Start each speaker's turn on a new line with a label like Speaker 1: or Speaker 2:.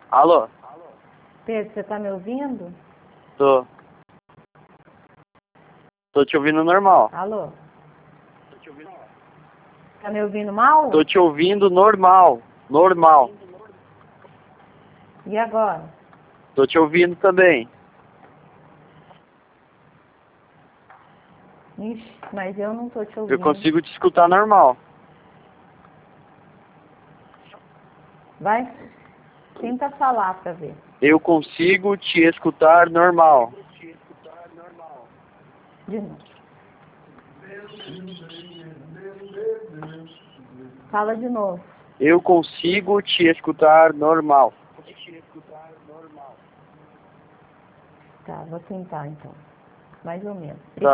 Speaker 1: Alô?
Speaker 2: Pedro, você tá me ouvindo?
Speaker 1: Tô. Tô te ouvindo normal.
Speaker 2: Alô? Tá me ouvindo mal?
Speaker 1: Tô te ouvindo normal. Normal.
Speaker 2: E agora?
Speaker 1: Tô te ouvindo também.
Speaker 2: Ixi, mas eu não tô te ouvindo.
Speaker 1: Eu consigo te escutar normal.
Speaker 2: Vai, tenta falar pra ver.
Speaker 1: Eu consigo te escutar normal.
Speaker 2: De novo. Fala de novo.
Speaker 1: Eu consigo te escutar normal.
Speaker 2: Tá, vou tentar então. Mais ou menos.
Speaker 1: Tá.